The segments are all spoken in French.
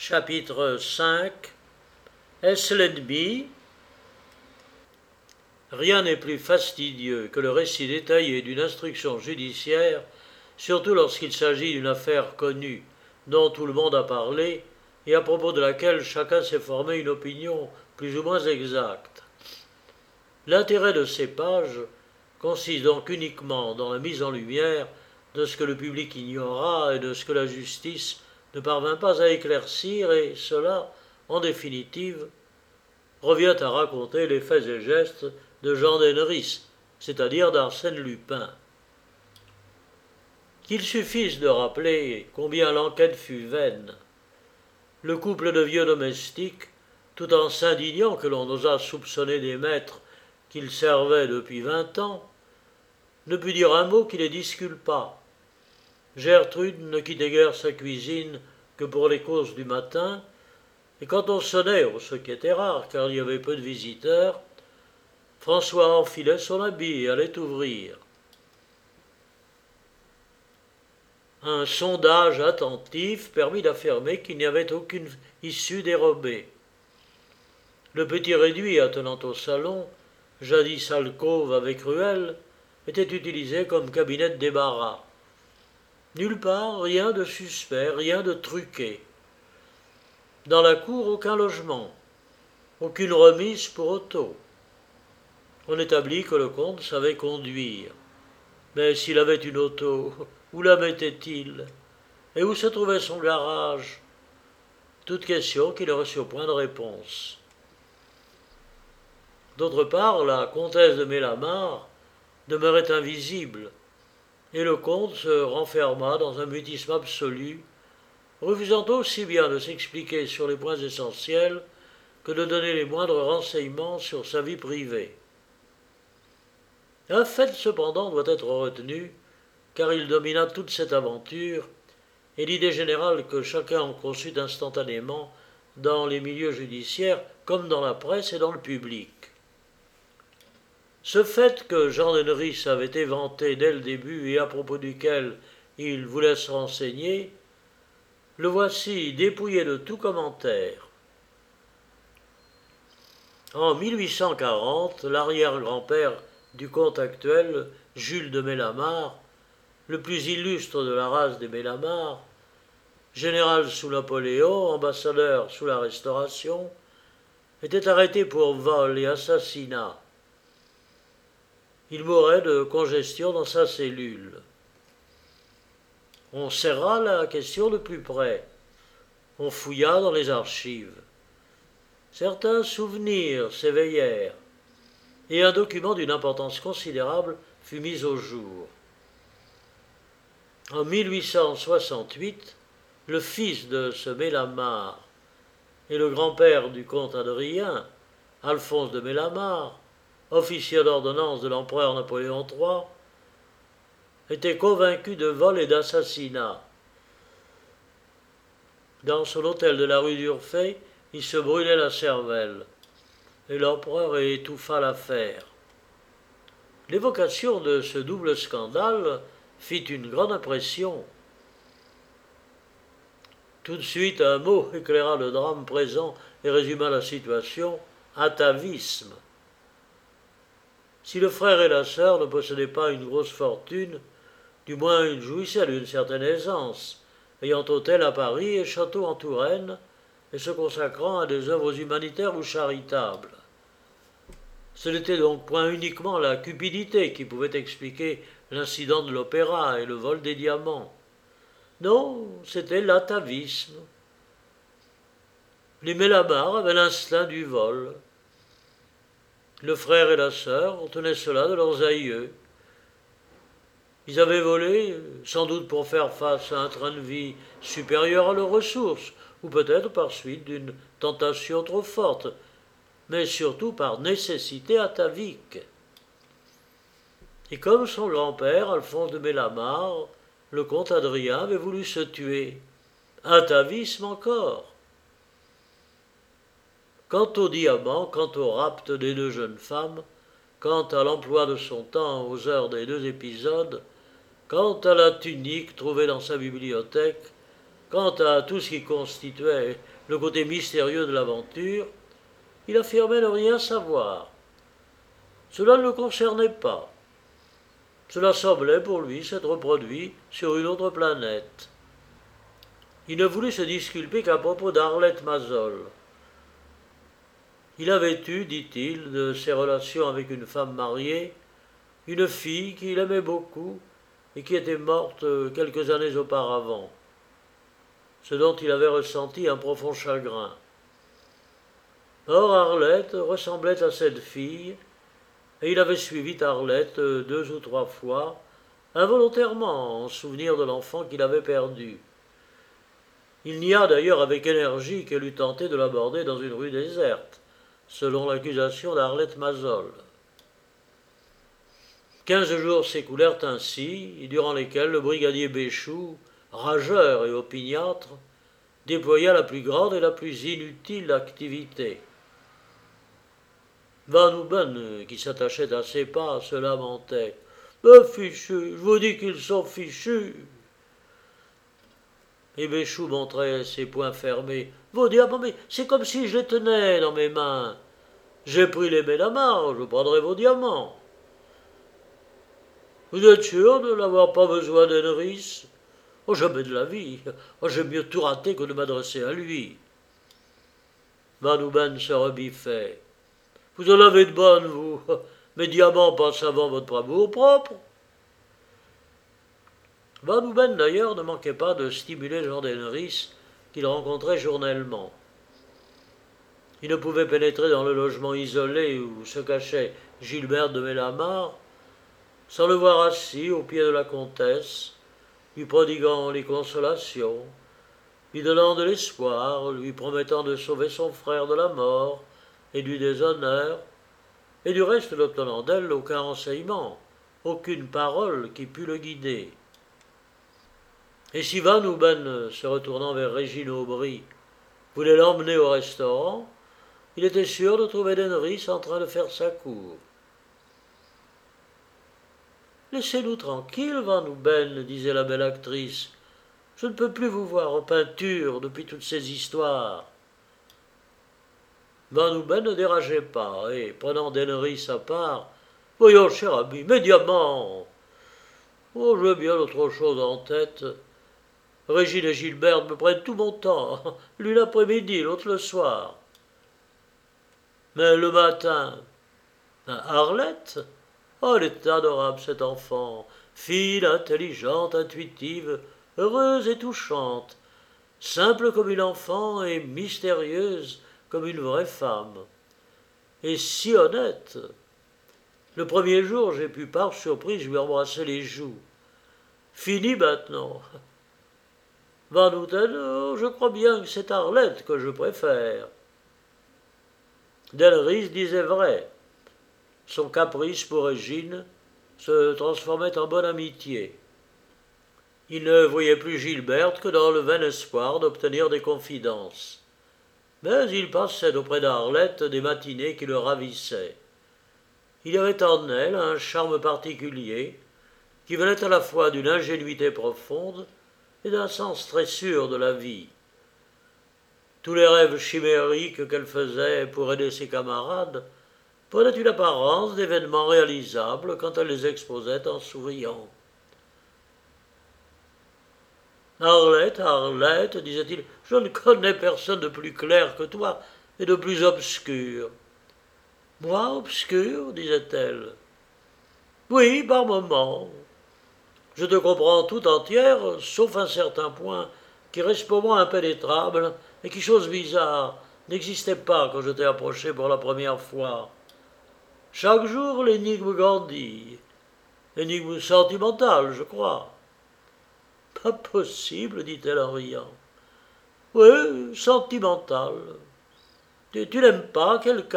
Chapitre 5. Est-ce l'ennemi? Rien n'est plus fastidieux que le récit détaillé d'une instruction judiciaire, surtout lorsqu'il s'agit d'une affaire connue, dont tout le monde a parlé, et à propos de laquelle chacun s'est formé une opinion plus ou moins exacte. L'intérêt de ces pages consiste donc uniquement dans la mise en lumière de ce que le public ignora et de ce que la justice ne parvint pas à éclaircir, et cela, en définitive, revient à raconter les faits et gestes de Jean d'Henneris, c'est-à-dire d'Arsène Lupin. Qu'il suffise de rappeler combien l'enquête fut vaine. Le couple de vieux domestiques, tout en s'indignant que l'on osât soupçonner des maîtres qu'ils servaient depuis 20 ans, ne put dire un mot qui les disculpât. Gertrude ne quittait guère sa cuisine que pour les courses du matin, et quand on sonnait, ce qui était rare car il y avait peu de visiteurs, François enfilait son habit et allait ouvrir. Un sondage attentif permit d'affirmer qu'il n'y avait aucune issue dérobée. Le petit réduit attenant au salon, jadis alcôve avec ruelle, était utilisé comme cabinet de débarras. Nulle part rien de suspect, rien de truqué. Dans la cour, aucun logement, aucune remise pour auto. On établit que le comte savait conduire. Mais s'il avait une auto, où la mettait-il? Et où se trouvait son garage? Toute question qui ne reçut point de réponse. D'autre part, la comtesse de Mélamar demeurait invisible, et le comte se renferma dans un mutisme absolu, refusant aussi bien de s'expliquer sur les points essentiels que de donner les moindres renseignements sur sa vie privée. Un fait cependant doit être retenu, car il domina toute cette aventure, et l'idée générale que chacun en conçut instantanément dans les milieux judiciaires comme dans la presse et dans le public. Ce fait que Jean d'Henneris avait éventé dès le début et à propos duquel il voulait se renseigner, le voici dépouillé de tout commentaire. En 1840, l'arrière-grand-père du comte actuel, Jules de Mélamar, le plus illustre de la race des Mélamar, général sous Napoléon, ambassadeur sous la Restauration, était arrêté pour vol et assassinat. Il mourait de congestion dans sa cellule. On serra la question de plus près. On fouilla dans les archives. Certains souvenirs s'éveillèrent, et un document d'une importance considérable fut mis au jour. En 1868, le fils de ce Mélamar et le grand-père du comte Adrien, Alphonse de Mélamar, officier d'ordonnance de l'empereur Napoléon III, était convaincu de vol et d'assassinat. Dans son hôtel de la rue d'Urfé, il se brûlait la cervelle, et l'empereur étouffa l'affaire. L'évocation de ce double scandale fit une grande impression. Tout de suite, un mot éclaira le drame présent et résuma la situation: atavisme. Si le frère et la sœur ne possédaient pas une grosse fortune, du moins ils jouissaient d'une certaine aisance, ayant hôtel à Paris et château en Touraine, et se consacrant à des œuvres humanitaires ou charitables. Ce n'était donc point uniquement la cupidité qui pouvait expliquer l'incident de l'opéra et le vol des diamants. Non, c'était l'atavisme. Les Mélamar avaient l'instinct du vol. Le frère et la sœur tenaient cela de leurs aïeux. Ils avaient volé, sans doute pour faire face à un train de vie supérieur à leurs ressources, ou peut-être par suite d'une tentation trop forte, mais surtout par nécessité atavique. Et comme son grand-père, Alphonse de Mélamar, le comte Adrien avait voulu se tuer. Atavisme encore. Quant au diamant, quant au rapt des deux jeunes femmes, quant à l'emploi de son temps aux heures des deux épisodes, quant à la tunique trouvée dans sa bibliothèque, Quant à tout ce qui constituait le côté mystérieux de l'aventure, il affirmait ne rien savoir. Cela ne le concernait pas. Cela semblait pour lui s'être produit sur une autre planète. Il ne voulut se disculper qu'à propos d'Arlette Mazzol. Il avait eu, dit-il, de ses relations avec une femme mariée, une fille qu'il aimait beaucoup et qui était morte quelques années auparavant, ce dont il avait ressenti un profond chagrin. Or Arlette ressemblait à cette fille, et il avait suivi Arlette 2 ou 3 fois, involontairement, en souvenir de l'enfant qu'il avait perdu. Il nia d'ailleurs avec énergie qu'elle eût tenté de l'aborder dans une rue déserte, selon l'accusation d'Arlette Mazzol. 15 jours s'écoulèrent ainsi, durant lesquels le brigadier Béchou, rageur et opiniâtre, déploya la plus grande et la plus inutile activité. Van Houben, qui s'attachait à ses pas, se lamentait. « Fichus, je vous dis qu'ils sont fichus !» Et Béchou montrait ses poings fermés. « Vos diamants, mais c'est comme si je les tenais dans mes mains. J'ai pris les Mélamar, je prendrai vos diamants. » Vous êtes sûr de n'avoir pas besoin d'Henris ? Oh, jamais de la vie. Oh, j'aime mieux tout rater que de m'adresser à lui. Van Houben se rebiffait. Vous en avez de bonnes, vous. Mes diamants passent avant votre amour propre. Van Houben, d'ailleurs, ne manquait pas de stimuler Jean d'Henris, qu'il rencontrait journellement. Il ne pouvait pénétrer dans le logement isolé où se cachait Gilberte de Mélamar sans le voir assis au pied de la comtesse, lui prodiguant les consolations, lui donnant de l'espoir, lui promettant de sauver son frère de la mort et du déshonneur, et du reste n'obtenant d'elle aucun renseignement, aucune parole qui pût le guider. Et si Van Houben, se retournant vers Régine Aubry, voulait l'emmener au restaurant, il était sûr de trouver Henris en train de faire sa cour. « Laissez-nous tranquilles, Van Houben, disait la belle actrice. Je ne peux plus vous voir en peinture depuis toutes ces histoires. » Van Houben ne dérageait pas, et, prenant Henris à part, « Voyons, cher ami, mes diamants !»« Oh, j'ai bien autre chose en tête. Régine et Gilberte me prennent tout mon temps, l'une l'après-midi, l'autre le soir. Mais le matin, Arlette ? Oh, elle est adorable, cette enfant, fine, intelligente, intuitive, heureuse et touchante, simple comme une enfant et mystérieuse comme une vraie femme. Et si honnête. Le premier jour, j'ai pu par surprise lui embrasser les joues. Fini maintenant. Van Houten, oh, je crois bien que c'est Arlette que je préfère. D'Henris disait vrai. Son caprice pour Régine se transformait en bonne amitié. Il ne voyait plus Gilberte que dans le vain espoir d'obtenir des confidences. Mais il passait auprès d'Arlette des matinées qui le ravissaient. Il y avait en elle un charme particulier qui venait à la fois d'une ingénuité profonde et d'un sens très sûr de la vie. Tous les rêves chimériques qu'elle faisait pour aider ses camarades prenaient une apparence d'événements réalisables quand elle les exposait en souriant. « Arlette, Arlette, disait-il, je ne connais personne de plus clair que toi et de plus obscur. »« Moi, obscur, disait-elle. Oui, par moments. Je te comprends tout entière, sauf un certain point qui reste pour moi impénétrable et qui, chose bizarre, n'existait pas quand je t'ai approché pour la première fois. Chaque jour, l'énigme grandit. Énigme sentimentale, je crois. »« Pas possible, dit-elle en riant. »« Oui, sentimentale. Tu n'aimes pas quelqu'un ?»«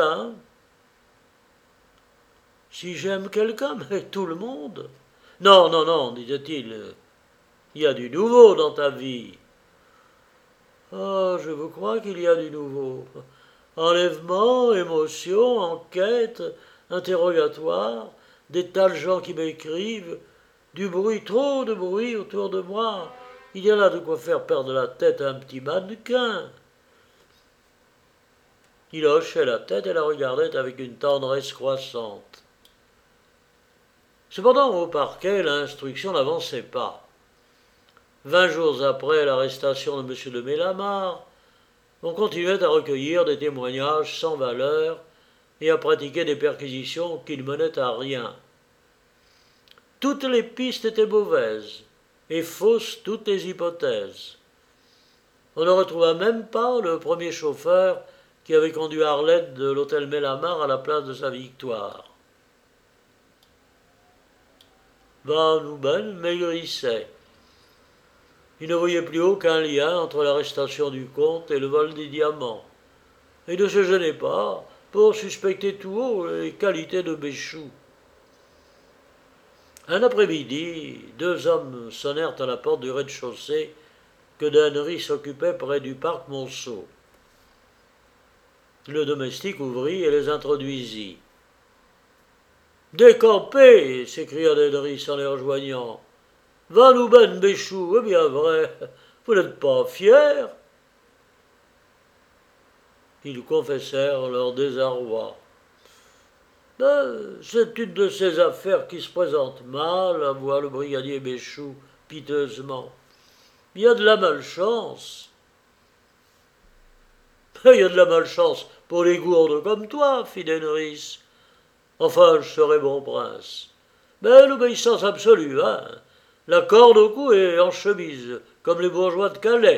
Si j'aime quelqu'un, mais tout le monde. »« Non, non, non, disait-il. Il y a du nouveau dans ta vie. »« Ah, je vous crois qu'il y a du nouveau. Enlèvement, émotion, enquête, interrogatoire, des tas de gens qui m'écrivent, du bruit, trop de bruit autour de moi, Il y en a de quoi faire perdre la tête à un petit mannequin. Il hochait la tête et la regardait avec une tendresse croissante. Cependant, au parquet, l'instruction n'avançait pas. 20 jours après l'arrestation de M. de Mélamar, on continuait à recueillir des témoignages sans valeur et à pratiquer des perquisitions qui ne menaient à rien. Toutes les pistes étaient mauvaises et fausses toutes les hypothèses. On ne retrouva même pas le premier chauffeur qui avait conduit Arlette de l'hôtel Mélamar à la place de sa victoire. Van Houben maigrissait. Il ne voyait plus aucun lien entre l'arrestation du comte et le vol des diamants. Et ne se gênait pas pour suspecter tout haut les qualités de Béchou. Un après-midi, 2 hommes sonnèrent à la porte du rez-de-chaussée que Dennery s'occupait près du parc Monceau. Le domestique ouvrit et les introduisit. « Décampez !» s'écria Dennery en les rejoignant. « Van Houben Béchou, eh bien vrai, vous n'êtes pas fiers ?» Ils confessèrent leur désarroi. « C'est une de ces affaires qui se présentent mal, » avoua le brigadier Béchou piteusement. « Il y a de la malchance. » « Il y a de la malchance pour les gourdes comme toi, fit Dennery. Enfin, je serai bon prince. Mais l'obéissance absolue, hein. La corde au cou et en chemise, comme les bourgeois de Calais. »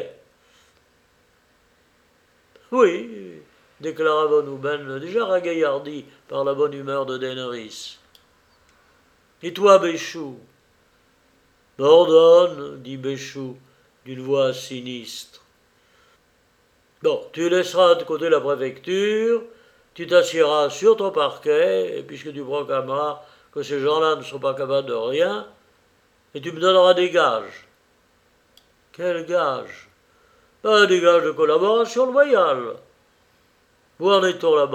« Oui, » déclara Van Houben, déjà ragaillardi par la bonne humeur de Dennery. « Et toi, Béchou ?»« M'ordonne, dit Béchou, d'une voix sinistre. Bon, tu laisseras de côté la préfecture, tu t'assieras sur ton parquet, puisque tu proclameras que ces gens-là ne sont pas capables de rien, et tu me donneras des gages. » « Quels gages ?»« Des gages de collaboration loyale. Où en est-on là-bas ? »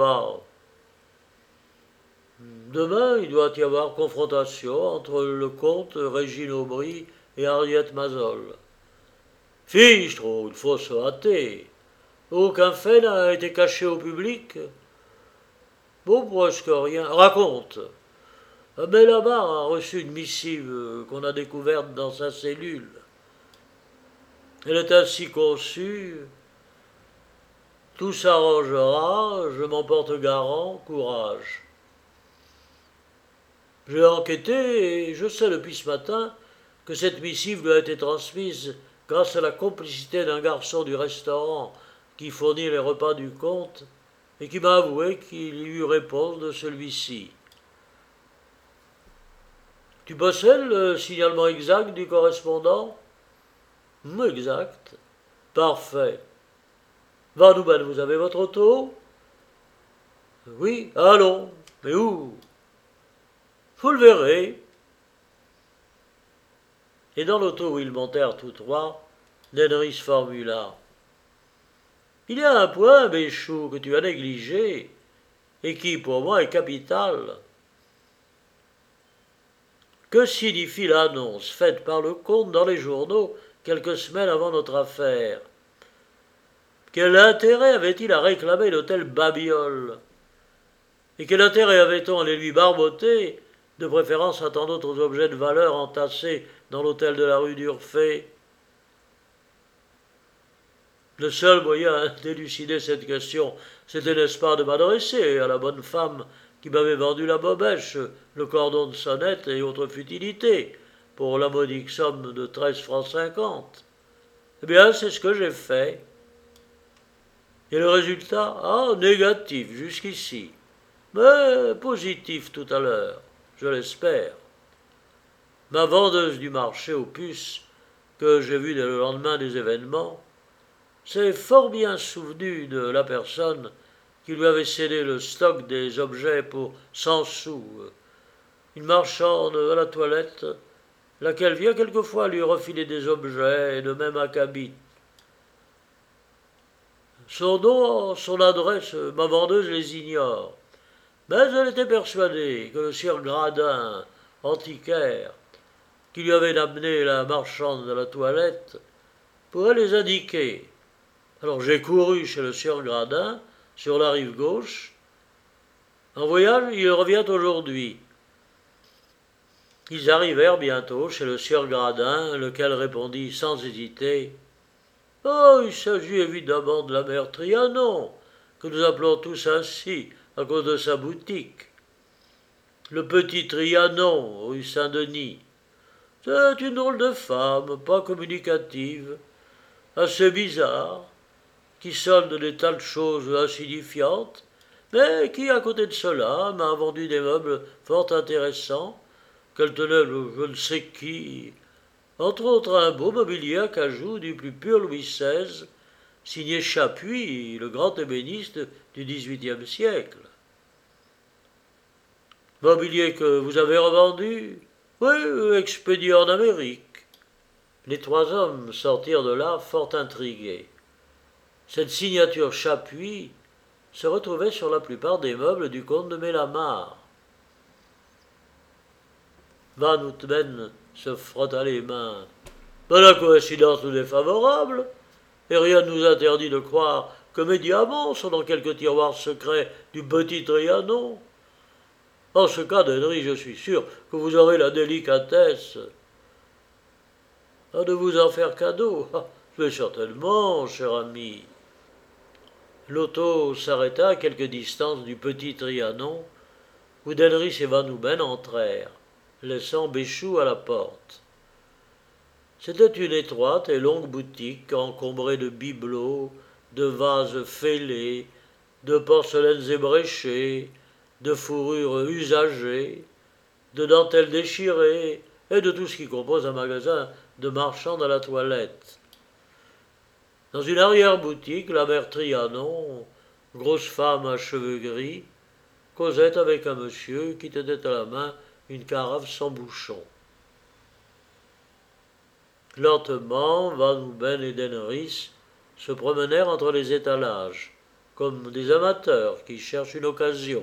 « Demain, il doit y avoir confrontation entre le comte Régine Aubry et Henriette Mazol. »« Fichtre, il faut se hâter. Aucun fait n'a été caché au public. » »« Bon, presque rien. Raconte. » »« Mais là-bas a reçu une missive qu'on a découverte dans sa cellule. Elle est ainsi conçue. Tout s'arrangera, je m'en porte garant, courage. J'ai enquêté et je sais depuis ce matin que cette missive lui a été transmise grâce à la complicité d'un garçon du restaurant qui fournit les repas du comte et qui m'a avoué qu'il y eut réponse de celui-ci. Tu possèdes le signalement exact du correspondant ? Exact. Parfait. Van Houben, vous avez votre auto ? Oui, allons. Mais où ? Vous le verrez. Et dans l'auto où ils montèrent tous trois, Dennery formula. Il y a un point, Béchou, que tu as négligé, et qui, pour moi, est capital. Que signifie l'annonce faite par le comte dans les journaux quelques semaines avant notre affaire ? Quel intérêt avait-il à réclamer l'hôtel Babiole ? Et quel intérêt avait-on à les lui barboter, de préférence à tant d'autres objets de valeur entassés dans l'hôtel de la rue d'Urfé ? Le seul moyen d'élucider cette question, c'était, n'est-ce pas, de m'adresser à la bonne femme qui m'avait vendu la bobèche, le cordon de sonnette et autres futilités, pour la modique somme de 13,50 francs. Eh bien, c'est ce que j'ai fait. Et le résultat ? Ah, négatif jusqu'ici, mais positif tout à l'heure, je l'espère. Ma vendeuse du marché aux puces, que j'ai vue dès le lendemain des événements, s'est fort bien souvenue de la personne qui lui avait cédé le stock des objets pour 100 sous, une marchande à la toilette, laquelle vient quelquefois lui refiler des objets et de même acabit. Son nom, son adresse, ma vendeuse les ignore, mais elle était persuadée que le sieur Gradin, antiquaire, qui lui avait amené la marchande à la toilette, pourrait les indiquer. Alors j'ai couru chez le sieur Gradin, sur la rive gauche. En voyage, il revient aujourd'hui. Ils arrivèrent bientôt chez le sieur Gradin, lequel répondit sans hésiter: « Oh, il s'agit évidemment de la mère Trianon, que nous appelons tous ainsi, à cause de sa boutique. Le petit Trianon, rue Saint-Denis. C'est une drôle de femme, pas communicative, assez bizarre, qui solde des tas de choses insignifiantes, mais qui, à côté de cela, m'a vendu des meubles fort intéressants, qu'elle tenait je ne sais qui, entre autres un beau mobilier à cajou du plus pur Louis XVI, signé Chapuis, le grand ébéniste du XVIIIe siècle. Mobilier que vous avez revendu? Oui, expédié en Amérique. » Les trois hommes sortirent de là fort intrigués. Cette signature Chapuis se retrouvait sur la plupart des meubles du comte de Mélamar. Van Houtben se frotta les mains. « La coïncidence nous est favorable, et rien ne nous interdit de croire que mes diamants sont dans quelque tiroir secret du petit Trianon. En ce cas, d'Henry, je suis sûr que vous aurez la délicatesse de vous en faire cadeau. Mais certainement, cher ami. » L'auto s'arrêta à quelque distance du petit Trianon, où Denris et Van Houben entrèrent, laissant Béchou à la porte. C'était une étroite et longue boutique encombrée de bibelots, de vases fêlés, de porcelaines ébréchées, de fourrures usagées, de dentelles déchirées et de tout ce qui compose un magasin de marchands à la toilette. Dans une arrière-boutique, la mère Trianon, grosse femme à cheveux gris, causait avec un monsieur qui tenait à la main une carafe sans bouchon. Lentement, Van Houben et Denris se promenèrent entre les étalages, comme des amateurs qui cherchent une occasion.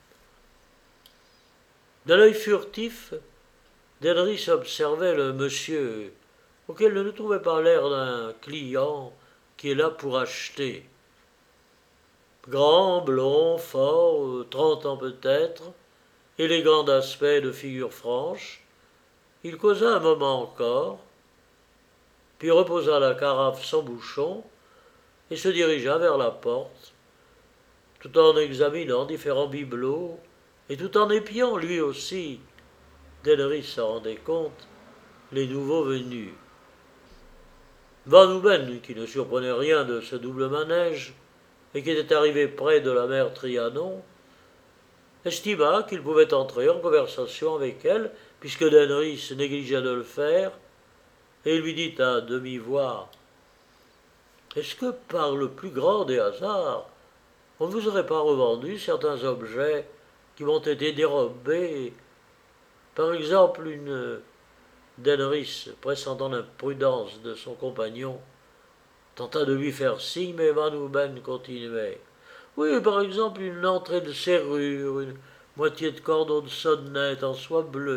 D'un œil furtif, Denris observait le monsieur, auquel il ne trouvait pas l'air d'un client qui est là pour acheter. Grand, blond, fort, 30 ans peut-être, élégant d'aspect, de figure franche, il causa un moment encore, puis reposa la carafe sans bouchon et se dirigea vers la porte, tout en examinant différents bibelots et tout en épiant lui aussi, Denris s'en rendait compte, les nouveaux venus. Van Houben, qui ne surprenait rien de ce double manège, et qui était arrivé près de la mère Trianon, estima qu'il pouvait entrer en conversation avec elle, puisque Denris négligeait de le faire, et lui dit à demi-voix: « Est-ce que, par le plus grand des hasards, on ne vous aurait pas revendu certains objets qui m'ont été dérobés? Par exemple, une... » Denris, pressentant l'imprudence de son compagnon, tenta de lui faire signe, mais Van Houben continuait. « Oui, par exemple, une entrée de serrure, une moitié de cordon de sonnette en soie bleue. »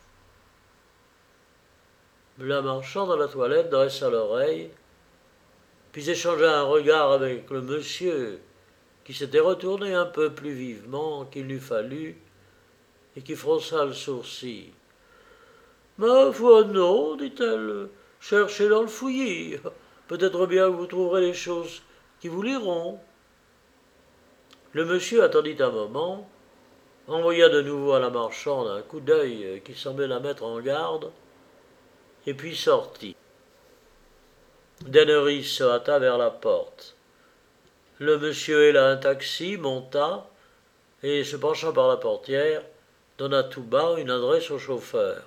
La marchande à la toilette dressa l'oreille, puis échangea un regard avec le monsieur, qui s'était retourné un peu plus vivement qu'il n'eût fallu, et qui fronça le sourcil. « Ma foi, non, dit-elle, cherchez dans le fouillis. Peut-être bien que vous trouverez les choses qui vous liront. » Le monsieur attendit un moment, envoya de nouveau à la marchande un coup d'œil qui semblait la mettre en garde, et puis sortit. Denris se hâta vers la porte. Le monsieur héla un taxi, monta, et, se penchant par la portière, donna tout bas une adresse au chauffeur.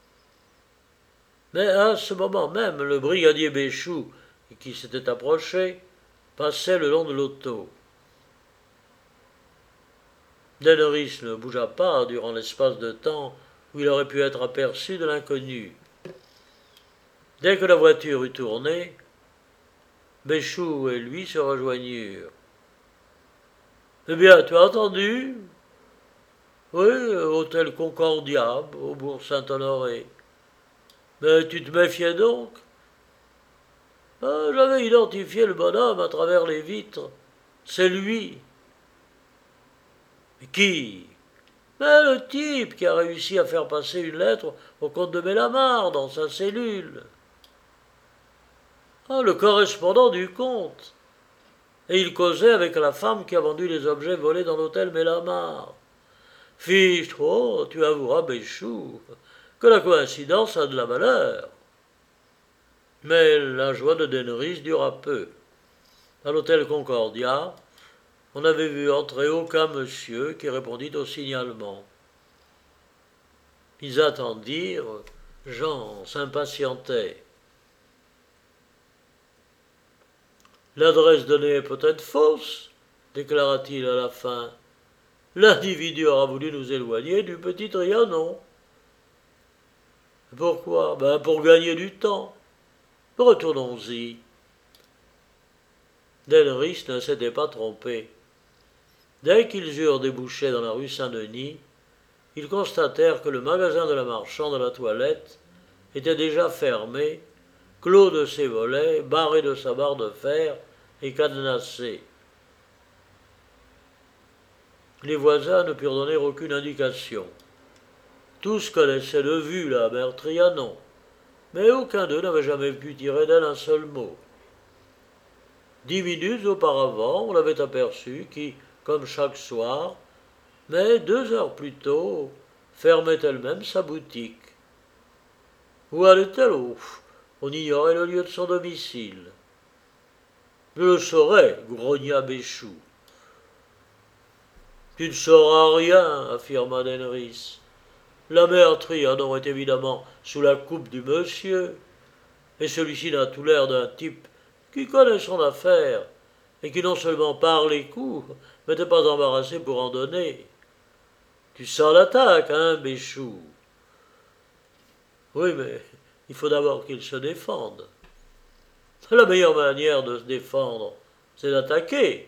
Mais à ce moment même, le brigadier Béchou, qui s'était approché, passait le long de l'auto. Denris ne bougea pas durant l'espace de temps où il aurait pu être aperçu de l'inconnu. Dès que la voiture eut tourné, Béchou et lui se rejoignirent. « Eh bien, tu as entendu ? » ?»« Oui, hôtel Concordia, au bourg Saint-Honoré. »« Mais tu te méfiais donc ? » » J'avais identifié le bonhomme à travers les vitres. C'est lui. Mais qui? Mais le type qui a réussi à faire passer une lettre au comte de Bellamare dans sa cellule. Le correspondant du comte. Et il causait avec la femme qui a vendu les objets volés dans l'hôtel Bellamare. Fichtre, tu avoueras, Béchou, que la coïncidence a de la valeur. Mais la joie de Denneris dura peu. À l'hôtel Concordia, on n'avait vu entrer aucun monsieur qui répondit au signalement. Ils attendirent, Jean s'impatientait. L'adresse donnée est peut-être fausse, déclara-t-il à la fin. L'individu aura voulu nous éloigner du petit Trianon. Pourquoi? Pour gagner du temps. Retournons-y. Denneris ne s'était pas trompé. Dès qu'ils eurent débouché dans la rue Saint-Denis, ils constatèrent que le magasin de la marchande à la toilette était déjà fermé, clos de ses volets, barré de sa barre de fer et cadenassé. Les voisins ne purent donner aucune indication. Tous connaissaient de vue la mère Trianon, mais aucun d'eux n'avait jamais pu tirer d'elle un seul mot. 10 minutes auparavant, on l'avait aperçue qui, comme chaque soir, mais 2 heures plus tôt, fermait elle-même sa boutique. Où allait-elle? On ignorait le lieu de son domicile. Je le saurais, grogna Béchou. Tu ne sauras rien, affirma Denneris. La mère Trianon est évidemment sous la coupe du monsieur, et celui-ci n'a tout l'air d'un type qui connaît son affaire, et qui non seulement parle les coups, mais n'est pas embarrassé pour en donner. Tu sens l'attaque, hein, Béchou? Oui, mais il faut d'abord qu'il se défende. La meilleure manière de se défendre, c'est d'attaquer.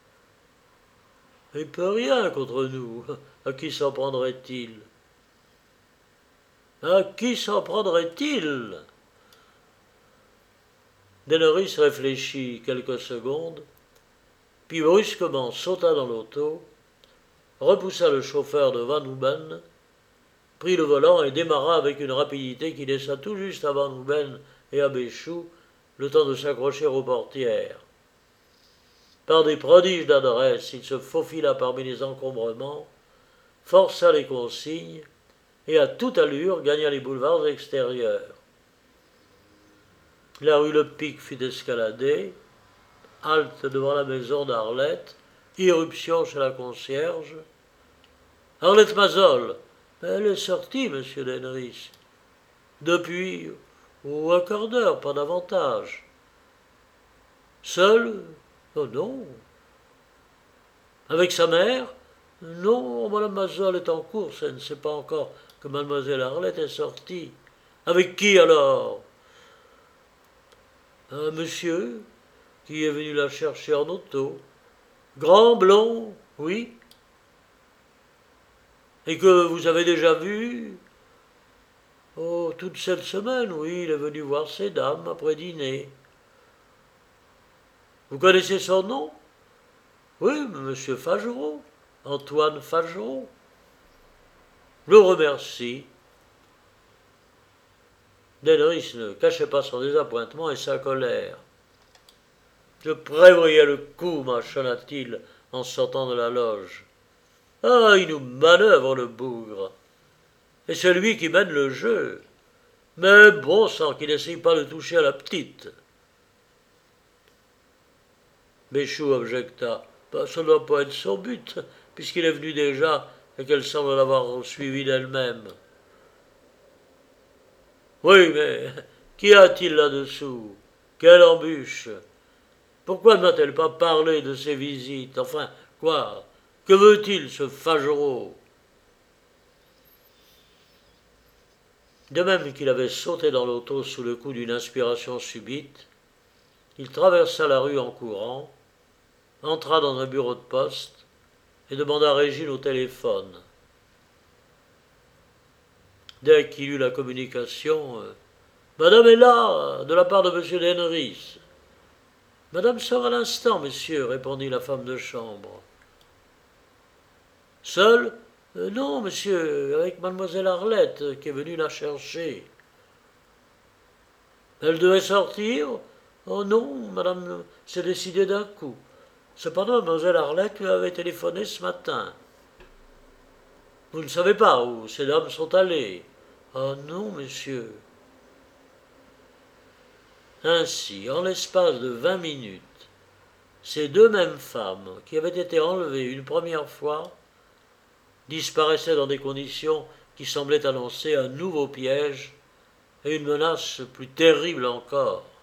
Il ne peut rien contre nous. À qui s'en prendrait-il? À qui s'en prendrait-il? Denneris réfléchit quelques secondes, puis brusquement sauta dans l'auto, repoussa le chauffeur de Van Houben, prit le volant et démarra avec une rapidité qui laissa tout juste à Van Houben et à Béchou le temps de s'accrocher aux portières. Par des prodiges d'adresse, il se faufila parmi les encombrements, força les consignes et à toute allure gagna les boulevards extérieurs. La rue Le Pic fut escaladée, halte devant la maison d'Arlette, irruption chez la concierge. Arlette Mazol, elle est sortie, monsieur Denneris. Depuis, un quart d'heure, pas davantage. Seule? Oh non. Avec sa mère? Non, madame Mazol est en course, elle ne sait pas encore que mademoiselle Arlette est sortie. Avec qui alors? Un monsieur qui est venu la chercher en auto. Grand, blond, oui. Et que vous avez déjà vu? Oh, toute cette semaine, oui, il est venu voir ces dames après dîner. Vous connaissez son nom? Oui, monsieur Fagerot, Antoine Fagerot. Je le remercie. Denneris ne cachait pas son désappointement et sa colère. Je prévoyais le coup, mâchonna-t-il en sortant de la loge. Ah, il nous manœuvre, le bougre. Et c'est lui qui mène le jeu. Mais bon sang qu'il n'essaye pas de toucher à la petite. Béchou objecta. Ça ne doit pas être son but, puisqu'il est venu déjà et qu'elle semble l'avoir suivi d'elle-même. Oui, mais qu'y a-t-il là-dessous? Quelle embûche? Pourquoi ne m'a-t-elle pas parlé de ses visites? Enfin, quoi? Que veut-il, ce Fagerot? De même qu'il avait sauté dans l'auto sous le coup d'une inspiration subite, il traversa la rue en courant, entra dans un bureau de poste et demanda Régine au téléphone. Dès qu'il eut la communication, Madame est là, de la part de M. Denris. Madame sort à l'instant, monsieur, répondit la femme de chambre. Seule? Non, monsieur, avec mademoiselle Arlette, qui est venue la chercher. Elle devait sortir? Oh non, madame s'est décidée d'un coup. Cependant, mademoiselle Arlette lui avait téléphoné ce matin. Vous ne savez pas où ces dames sont allées? Ah non, monsieur. Ainsi, en l'espace de 20 minutes, ces deux mêmes femmes, qui avaient été enlevées une première fois, disparaissaient dans des conditions qui semblaient annoncer un nouveau piège et une menace plus terrible encore.